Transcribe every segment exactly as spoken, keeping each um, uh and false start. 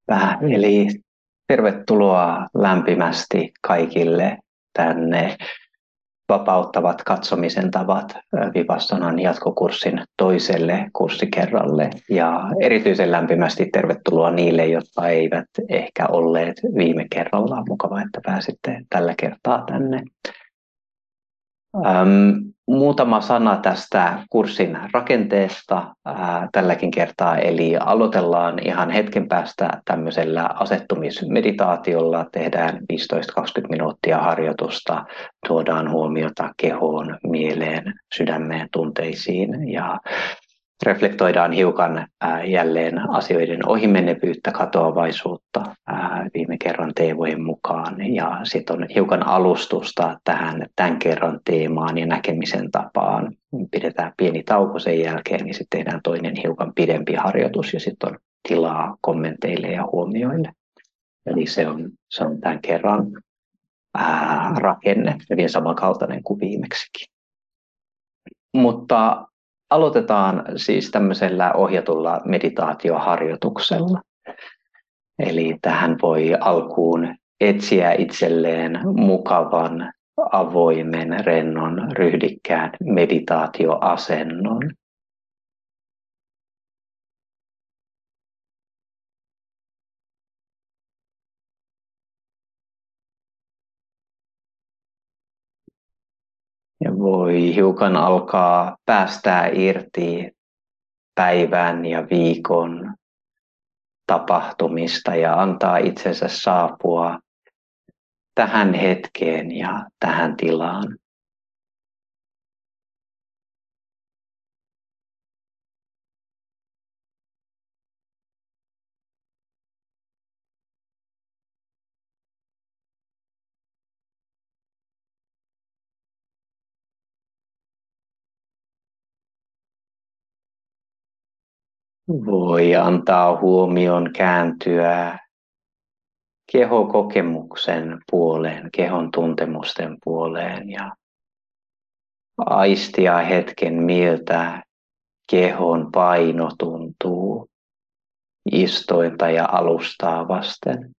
Hyvä. Eli tervetuloa lämpimästi kaikille tänne Vapauttavat katsomisen tavat Vipassanan jatkokurssin toiselle kurssikerralle. Ja erityisen lämpimästi tervetuloa niille, jotka eivät ehkä olleet viime kerralla. Mukava, että pääsitte tällä kertaa tänne. Ähm, muutama sana tästä kurssin rakenteesta äh, tälläkin kertaa, eli aloitellaan ihan hetken päästä tämmöisellä asettumismeditaatiolla, tehdään viisitoista kaksikymmentä minuuttia harjoitusta, tuodaan huomiota kehoon, mieleen, sydämeen, tunteisiin ja reflektoidaan hiukan ää, jälleen asioiden ohimenevyyttä, katoavaisuutta ää, viime kerran teemojen mukaan. Ja sitten on hiukan alustusta tähän tämän kerran teemaan ja näkemisen tapaan. Pidetään pieni tauko sen jälkeen, niin sitten tehdään toinen hiukan pidempi harjoitus ja sitten on tilaa kommenteille ja huomioille. Eli se on, se on tämän kerran ää, rakenne, hyvin samankaltainen kuin viimeksikin. Mutta aloitetaan siis tämmöisellä ohjatulla meditaatioharjoituksella. Eli tähän voi alkuun etsiä itselleen mukavan, avoimen, rennon, ryhdikkään meditaatioasennon. Ja voi hiukan alkaa päästää irti päivän ja viikon tapahtumista ja antaa itsensä saapua tähän hetkeen ja tähän tilaan. Voi antaa huomion kääntyä kehokokemuksen puoleen, kehon tuntemusten puoleen ja aistia hetken miltä kehon paino tuntuu istointa ja alustaa vasten.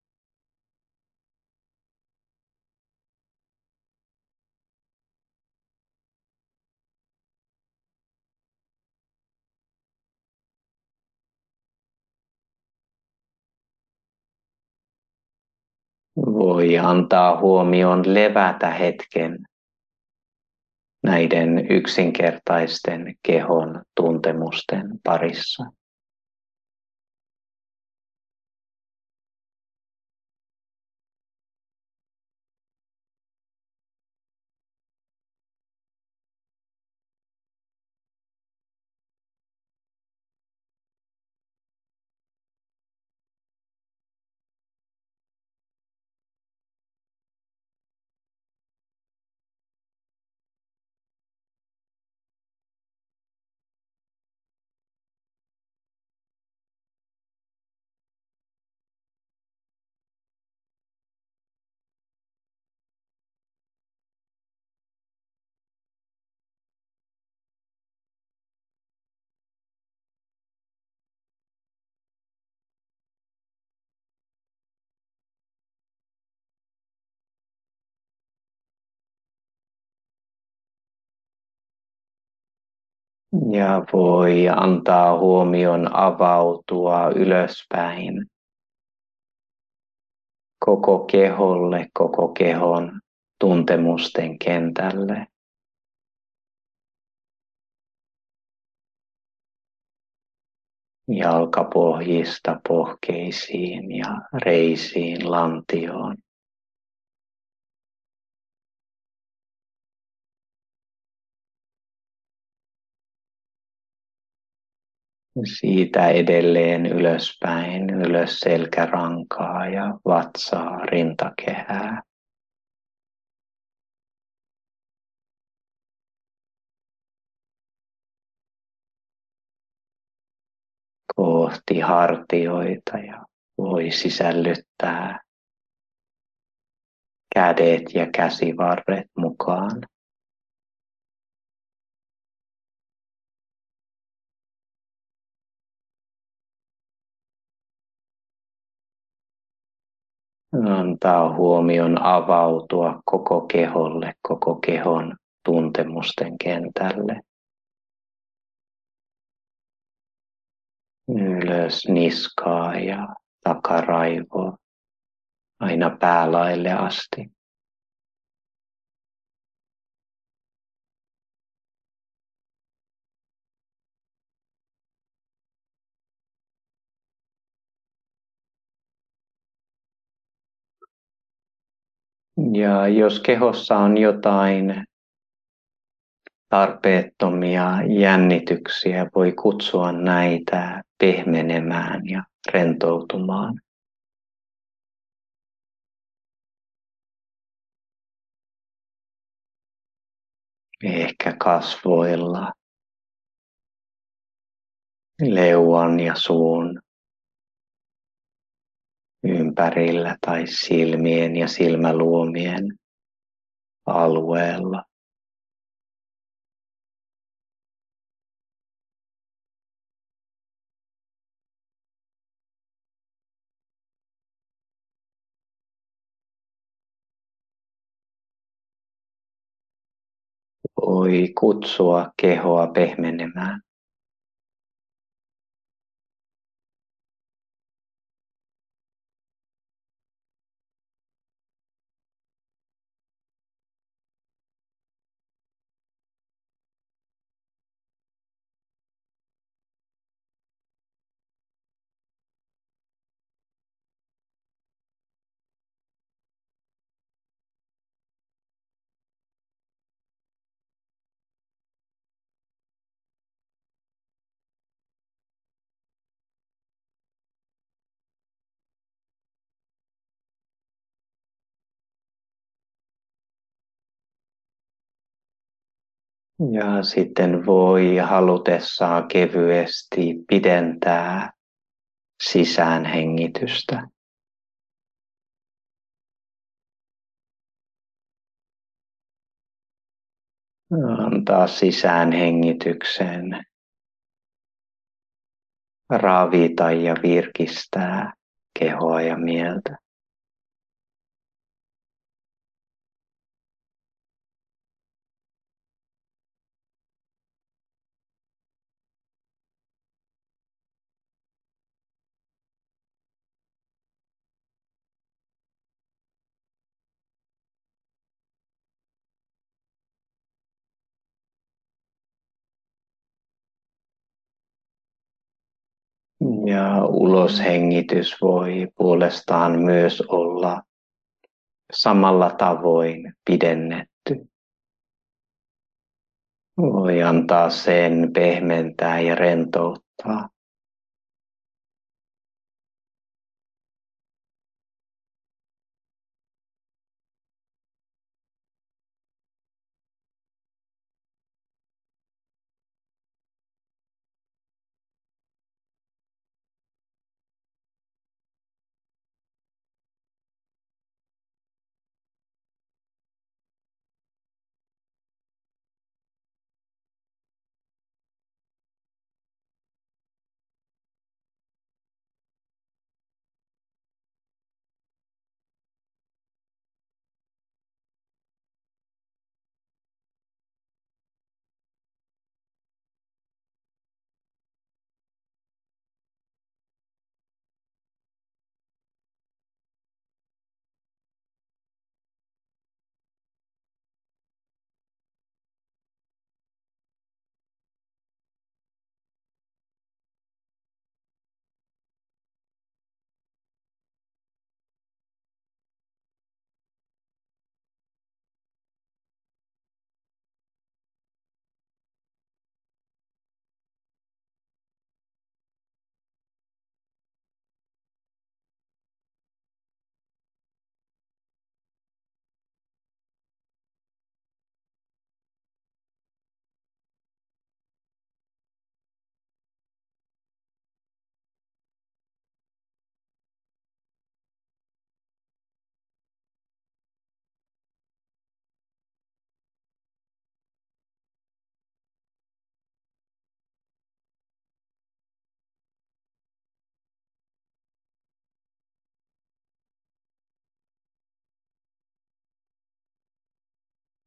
Voi antaa huomion levätä hetken näiden yksinkertaisten kehon tuntemusten parissa. Ja voi antaa huomion avautua ylöspäin koko keholle, koko kehon tuntemusten kentälle. Jalkapohjista pohkeisiin ja reisiin lantioon. Siitä edelleen ylöspäin, ylös selkärankaa ja vatsaa, rintakehää. Kohti hartioita ja voi sisällyttää kädet ja käsivarret mukaan. Antaa huomion avautua koko keholle, koko kehon tuntemusten kentälle. Ylös niskaa ja takaraivoa aina päälaille asti. Ja jos kehossa on jotain tarpeettomia jännityksiä, voi kutsua näitä pehmenemään ja rentoutumaan. Ehkä kasvoilla, leuan ja suun ympärillä tai silmien ja silmäluomien alueella. Voi kutsua kehoa pehmenemään. Ja sitten voi halutessaan kevyesti pidentää sisäänhengitystä. Antaa sisäänhengityksen ravita ja virkistää kehoa ja mieltä. Ja uloshengitys voi puolestaan myös olla samalla tavoin pidennetty. Voi antaa sen pehmentää ja rentouttaa.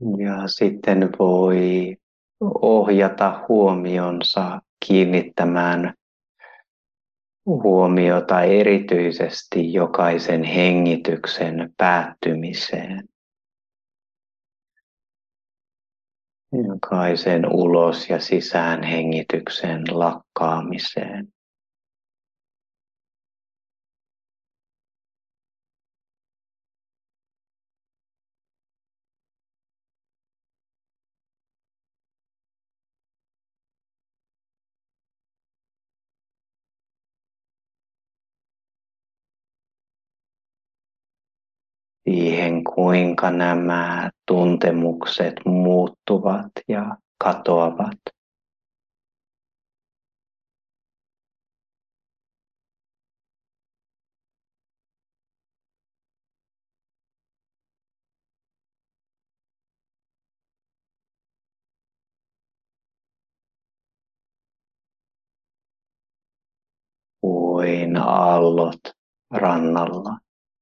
Ja sitten voi ohjata huomionsa kiinnittämään huomiota erityisesti jokaisen hengityksen päättymiseen, jokaisen ulos- ja sisäänhengityksen lakkaamiseen. Siihen, kuinka nämä tuntemukset muuttuvat ja katoavat. Kuin aallot rannalla.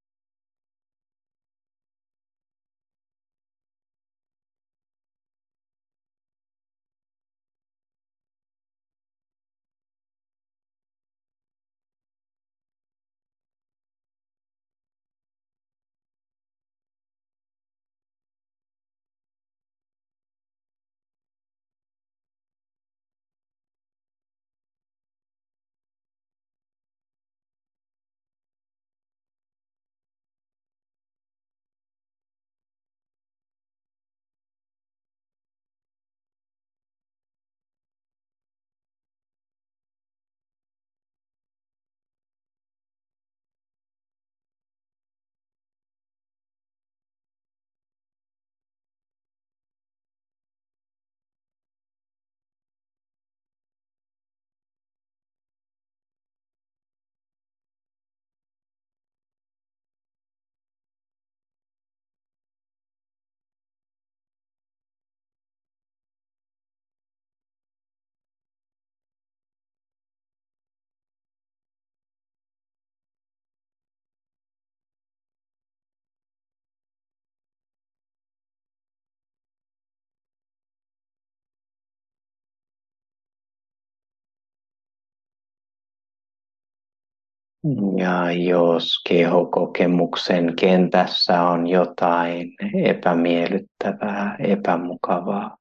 Ja jos kehokokemuksen kentässä on jotain epämiellyttävää, epämukavaa,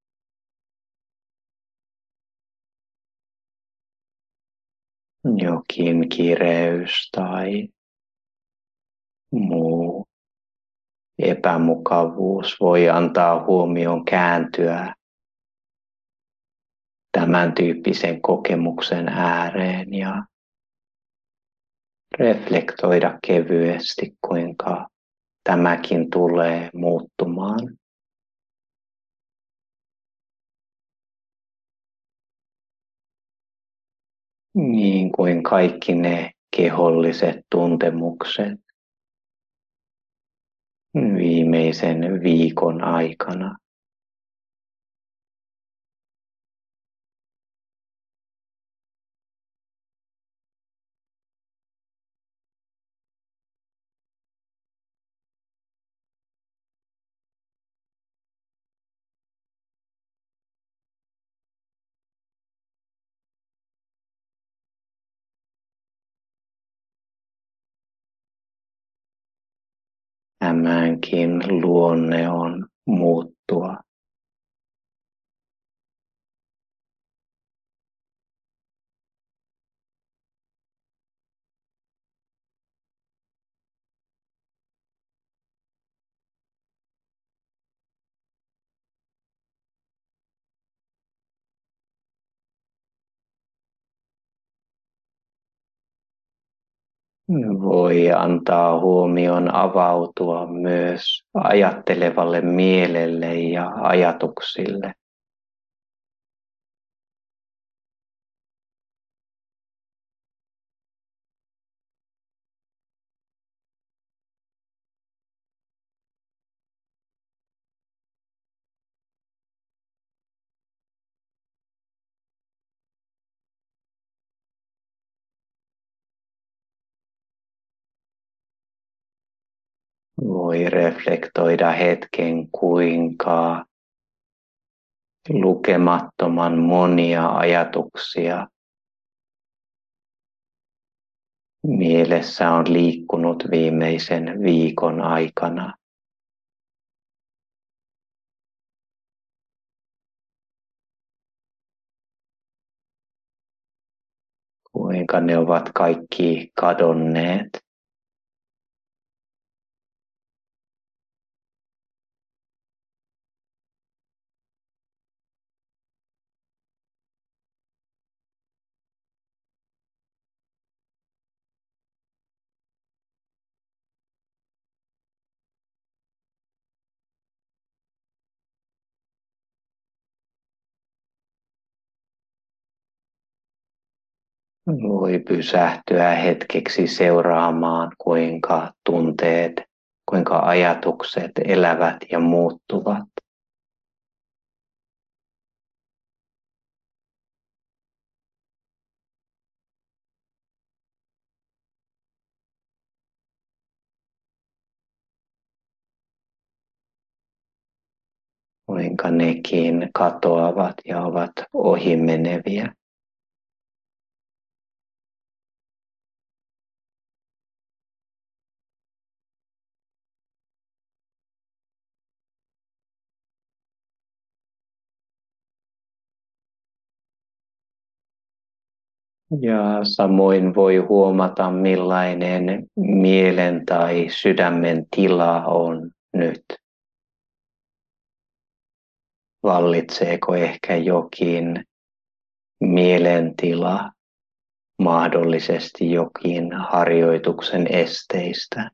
jokin kireys tai muu epämukavuus, voi antaa huomion kääntyä tämän tyyppisen kokemuksen ääreen ja reflektoida kevyesti, kuinka tämäkin tulee muuttumaan. Niin kuin kaikki ne keholliset tuntemukset viimeisen viikon aikana. Tämänkin luonne on muuttua. Voi antaa huomion avautua myös ajattelevalle mielelle ja ajatuksille. Voi reflektoida hetken, kuinka lukemattoman monia ajatuksia mielessä on liikkunut viimeisen viikon aikana. Kuinka ne ovat kaikki kadonneet. Voi pysähtyä hetkeksi seuraamaan, kuinka tunteet, kuinka ajatukset elävät ja muuttuvat. Kuinka nekin katoavat ja ovat ohimeneviä. Ja samoin voi huomata, millainen mielen tai sydämen tila on nyt. Vallitseeko ehkä jokin mielentila, mahdollisesti jokin harjoituksen esteistä,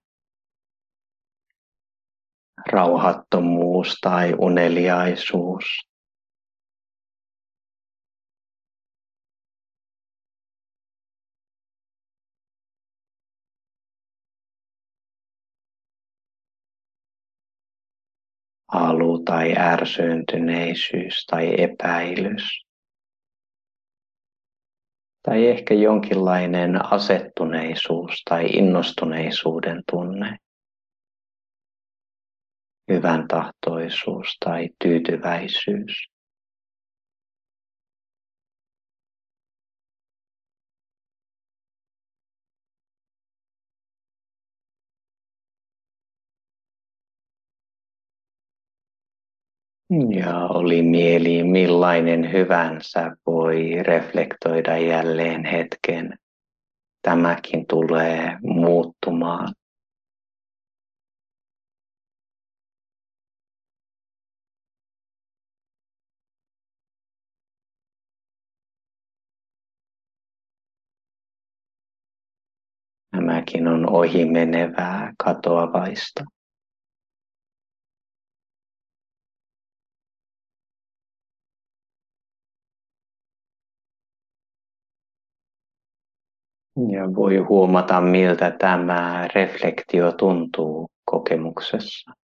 rauhattomuus tai uneliaisuus. Halu tai ärsyyntyneisyys tai epäilys. Tai ehkä jonkinlainen asettuneisuus tai innostuneisuuden tunne. Hyvän tahtoisuus tai tyytyväisyys. Ja oli mieli millainen hyvänsä, voi reflektoida jälleen hetken. Tämäkin tulee muuttumaan. Tämäkin on ohimenevää, katoavaista. Ja voi huomata, miltä tämä reflektio tuntuu kokemuksessa.